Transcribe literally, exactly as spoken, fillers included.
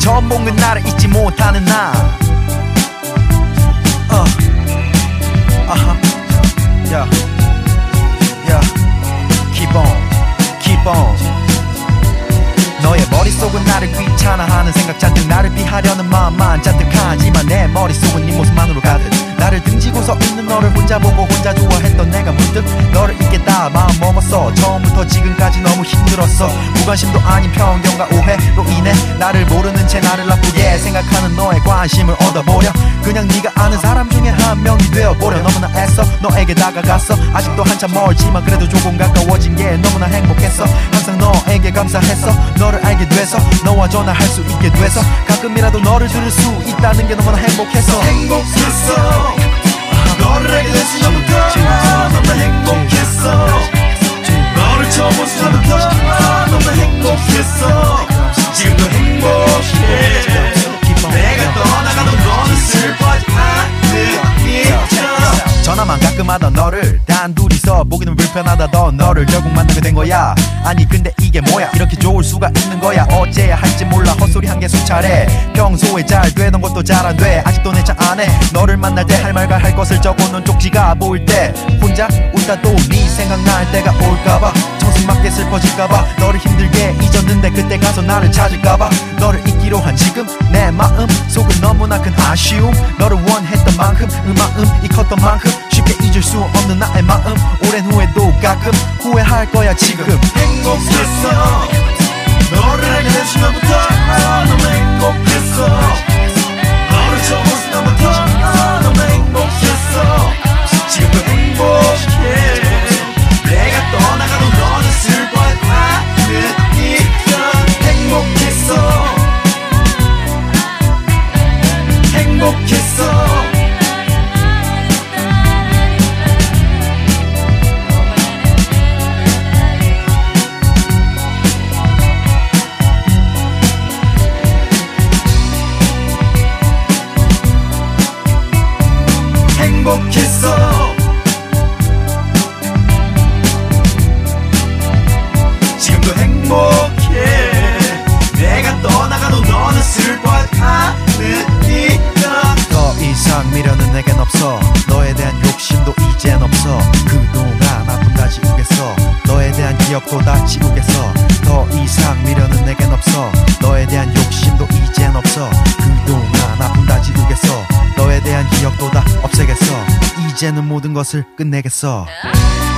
전복은 나를 잊지 못하는 나 어. 아하 야 야 Keep on Keep on 너의 머릿속은 나를 귀찮아하는 생각 잔뜩 나를 피하려는 마음만 잔뜩하지만 내 머릿속은 네 모습만으로 가득 나를 등지고 서 있는 너를 혼자 보고 혼자 좋아했던 내가 문득 너를 잊겠다 마음 먹었어 처음부터 지금까지 너무 힘들었어 무관심도 아닌 편견과 오해로 인해 나를 모르는 채 나를 나쁘게 생각하는 너의 관심을 얻어보려 그냥 네가 아는 사람 중에 한 명이 되어보려 너무나 애써 너에게 다가갔어 아직도 한참 멀지만 그래도 조금 가까워진 게 너무나 행복했어 항상 너에게 감사했어 너를 알게 돼서 너와 전화할 수 있게 돼서 가끔이라도 너를 들을 수 있다는 게 너무나 행복했어 행복했어 너를 알게 된 순간부터 너무 행복했어 너를 처음 본 순간부터 너무 행복했어 지금도 행복해 내가 떠나가도 너는 슬퍼하지 않으니까 전화만 가끔 하던 너를 단둘이서 보기는 불편하다던 너를 결국 만나게 된 거야 아니 근데 이게 뭐야 이렇게 좋을 수가 있는 거야 어째야 할지 몰라 헛소리 한 개 수차례 평소에 잘 되던 것도 잘 안 돼 아직도 내 차 안에 너를 만날 때 할 말과 할 것을 적어놓은 쪽지가 보일 때 혼자 울다 또 네 생각날 때가 올까봐 청승맞게 슬퍼질까봐 너를 힘들게 잊었는데 그때 가서 나를 찾을까봐 너를 잊기로 한 지금 내 마음 속은 너무나 큰 아쉬움 너를 원했던 만큼 그 마음이 컸던 만큼 쉽게 잊을 수 없는 나의 마음 오랜 후에도 가끔 후회할 거야 지금 행복했어 너를 알게 된 순간부터 너무 행복했어 너를 처음 본 순간부터 너무 행복했어 지금도 행복해 내가 떠나가도 너는 슬퍼하지 않으니까 행복했어 행복했어 행복했어 지금도 행복해 내가 떠나가도 너는 슬퍼하지 않으니까 더 이상 미련은 내겐 없어 너에 대한 욕심도 이젠 없어 그동안 아픔 다 지우겠어 너에 대한 기억도 다 지우겠어 더 이상 미련은 내겐 없어 너에 대한 욕심도 이젠 없어 그동안 아픔 다 지우겠어 너에 대한 기억도 다 없애겠어 이제는 모든 것을 끝내겠어